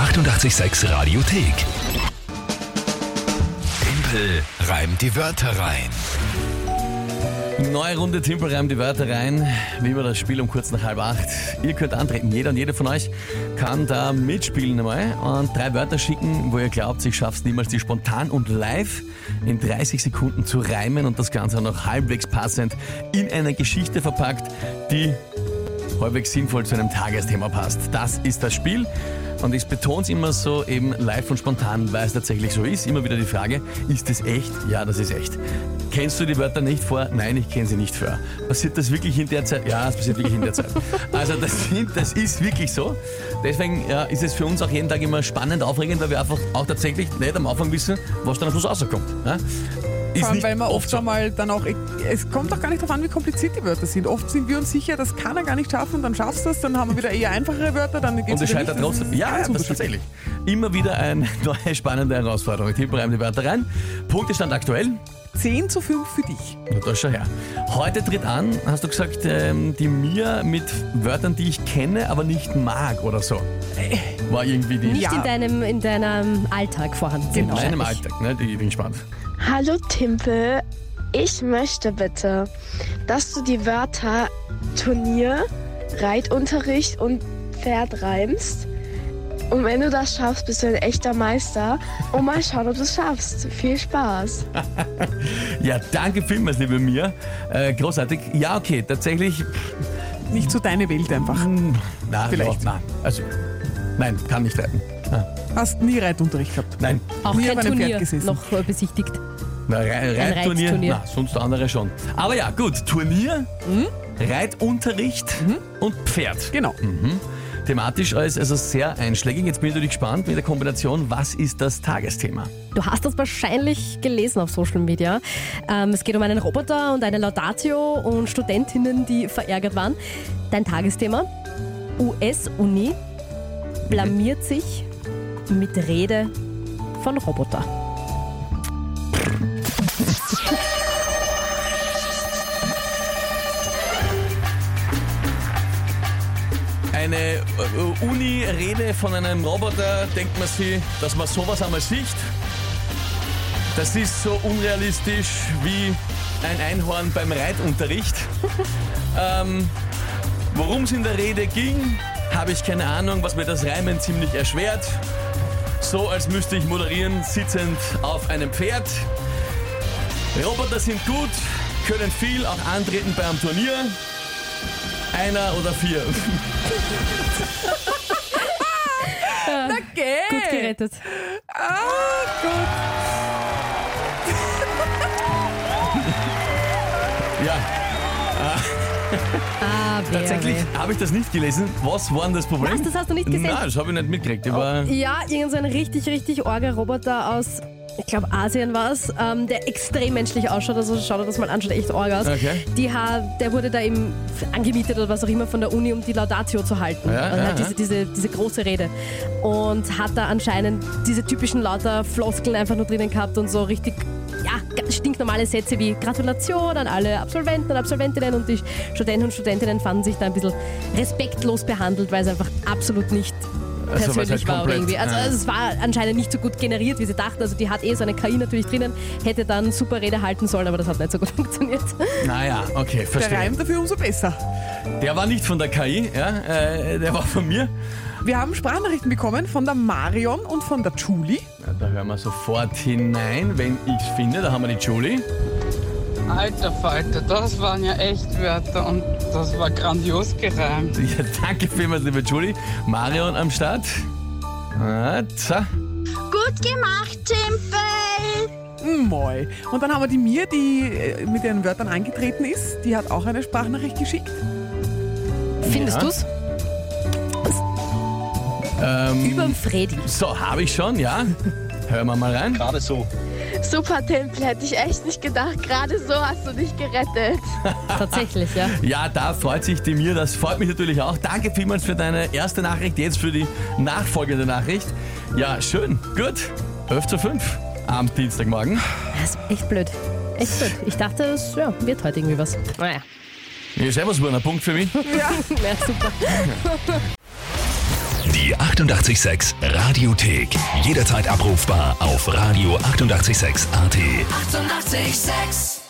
886 Radiothek. Tempel reimt die Wörter rein. Neue Runde, Tempel reimt die Wörter rein. Wie immer das Spiel um kurz nach 7:30. Ihr könnt antreten. Jeder und jede von euch kann da mitspielen einmal und 3 Wörter schicken, wo ihr glaubt, ich schaff's niemals, die spontan und live in 30 Sekunden zu reimen und das Ganze auch noch halbwegs passend in eine Geschichte verpackt, die halbwegs sinnvoll zu einem Tagesthema passt. Das ist das Spiel. Und ich betone es immer so, eben live und spontan, weil es tatsächlich so ist. Immer wieder die Frage, ist das echt? Ja, das ist echt. Kennst du die Wörter nicht vor? Nein, ich kenne sie nicht vor. Passiert das wirklich in der Zeit? Ja, es passiert wirklich in der Zeit. Also das ist wirklich so. Deswegen ist es für uns auch jeden Tag immer spannend, aufregend, weil wir einfach auch tatsächlich nicht am Anfang wissen, was dann am Schluss rauskommt. Ja? Vor allem, weil man oft so mal dann auch, es kommt auch gar nicht darauf an, wie kompliziert die Wörter sind. Oft sind wir uns sicher, das kann er gar nicht schaffen und dann schaffst du es, dann haben wir wieder eher einfachere Wörter, dann geht's und es scheitert nicht. trotzdem. Ja, das tatsächlich. Immer wieder eine neue spannende Herausforderung. Tempel reimt die Wörter rein. Punktestand aktuell. 10:5 für dich. Na, da schau her. Heute tritt an, hast du gesagt, die Mia mit Wörtern, die ich kenne, aber nicht mag oder so. War irgendwie die... Nicht in deinem Alltag vorhanden. In meinem Alltag, ne? Ich bin gespannt. Hallo Timpel, ich möchte bitte, dass du die Wörter Turnier, Reitunterricht und Pferd reimst. Und wenn du das schaffst, bist du ein echter Meister. Und mal schauen, ob du es schaffst. Viel Spaß. Ja, danke vielmals, liebe Mia. Großartig. Ja, okay, tatsächlich... Nicht so deine Welt einfach. Na, Vielleicht. Na, also, nein, kann nicht reiten. Hast nie Reitunterricht gehabt? Nein. Auch Nie kein auf einem Pferd Turnier gesessen. noch besichtigt. Na, Reitturnier? Reitturnier. Na, sonst andere schon. Aber ja, gut. Turnier, Reitunterricht und Pferd. Genau. Thematisch also sehr einschlägig. Jetzt bin ich natürlich gespannt mit der Kombination, was ist das Tagesthema? Du hast das wahrscheinlich gelesen auf Social Media. Es geht um einen Roboter und eine Laudatio und Studentinnen, die verärgert waren. Dein Tagesthema? US-Uni blamiert sich mit Rede von Roboter. Eine Uni-Rede von einem Roboter, denkt man sich, dass man sowas einmal sieht. Das ist so unrealistisch wie ein Einhorn beim Reitunterricht. Worum es in der Rede ging, habe ich keine Ahnung, was mir das Reimen ziemlich erschwert. So als müsste ich moderieren, sitzend auf einem Pferd. Roboter sind gut, können viel, auch antreten beim Turnier. Einer oder 4. Okay. Gut gerettet. Gut. Ja, tatsächlich Wer. habe ich das nicht gelesen. Was war denn das Problem? Was, das hast du nicht gesehen? Nein, das habe ich nicht mitgekriegt. Ja, irgend so ein richtig arger Roboter aus, ich glaube Asien war es, der extrem menschlich ausschaut, also schau dir das mal an, schaut echt arg aus. Okay. Der wurde da eben angemietet oder was auch immer von der Uni, um die Laudatio zu halten. Diese große Rede. Und hat da anscheinend diese typischen lauter Floskeln einfach nur drinnen gehabt und so richtig, stinknormale Sätze wie Gratulation an alle Absolventen und Absolventinnen, und die Studenten und Studentinnen fanden sich da ein bisschen respektlos behandelt, weil es einfach absolut nicht persönlich war oder irgendwie. Also es war anscheinend nicht so gut generiert, wie sie dachten. Also die hat so eine KI natürlich drinnen, hätte dann super Rede halten sollen, aber das hat nicht so gut funktioniert. Naja, okay, verstehe. Der Reim dafür umso besser. Der war nicht von der KI, der war von mir. Wir haben Sprachnachrichten bekommen von der Marion und von der Julie. Ja, da hören wir sofort hinein, wenn ich es finde. Da haben wir die Julie. Alter Falter, das waren ja echt Wörter und das war grandios gereimt. Ja, danke vielmals, liebe Julie. Marion am Start. So. Gut gemacht, Timpel. Moi. Und dann haben wir die Mia, die mit ihren Wörtern angetreten ist. Die hat auch eine Sprachnachricht geschickt. Findest du's? Überm Fredi. So, habe ich schon, ja. Hören wir mal rein. Gerade so. Super, Timpel, hätte ich echt nicht gedacht. Gerade so hast du dich gerettet. Tatsächlich, ja. Ja, da freut sich die Mia, das freut mich natürlich auch. Danke vielmals für deine erste Nachricht, jetzt für die nachfolgende Nachricht. Ja, schön, gut. 11:05 am Dienstagmorgen. Das ist echt blöd. Echt blöd. Ich dachte, es wird heute irgendwie was. Naja. Ja, servus, Werner, Punkt für mich. Ja. Ja, super. Die 886 Radiothek. Jederzeit abrufbar auf radio886.at. 886! 886